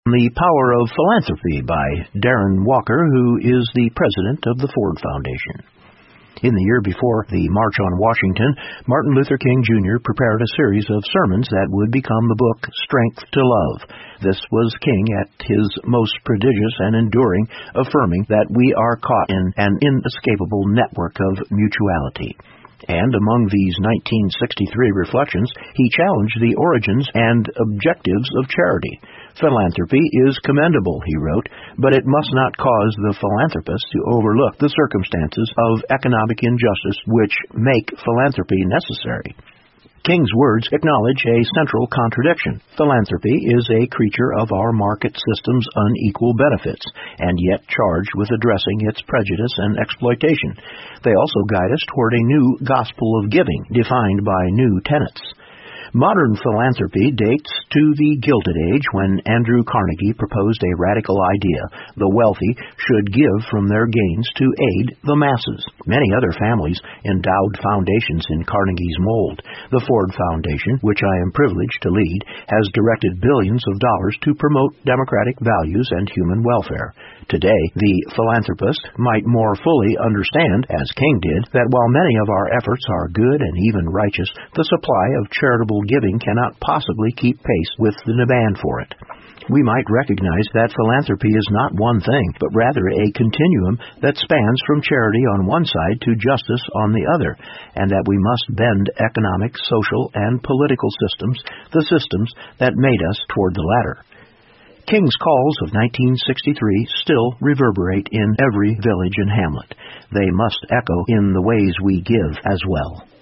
The Power of Philanthropy by Darren Walker, who is the president of the Ford Foundation. In the year before the March on Washington, Martin Luther King Jr. prepared a series of sermons that would become the book Strength to Love. This was King at his most prodigious and enduring, affirming that we are caught in an inescapable network of mutuality. And among these 1963 reflections, he challenged the origins and objectives of charity. Philanthropy is commendable, he wrote, but it must not cause the philanthropist to overlook the circumstances of economic injustice which make philanthropy necessary. King's words acknowledge a central contradiction. Philanthropy is a creature of our market system's unequal benefits, and yet charged with addressing its prejudice and exploitation. They also guide us toward a new gospel of giving, defined by new tenets. Modern philanthropy dates to the Gilded Age when Andrew Carnegie proposed a radical idea: the wealthy should give from their gains to aid the masses. Many other families endowed foundations in Carnegie's mold. The Ford Foundation, which I am privileged to lead, has directed billions of dollars to promote democratic values and human welfare. Today, the philanthropist might more fully understand, as King did, that while many of our efforts are good and even righteous, the supply of charitable giving cannot possibly keep pace with the demand for it. We might recognize that philanthropy is not one thing, but rather a continuum that spans from charity on one side to justice on the other, and that we must bend economic, social, and political systems, the systems that made us, toward the latter. King's calls of 1963 still reverberate in every village and hamlet. They must echo in the ways we give as well.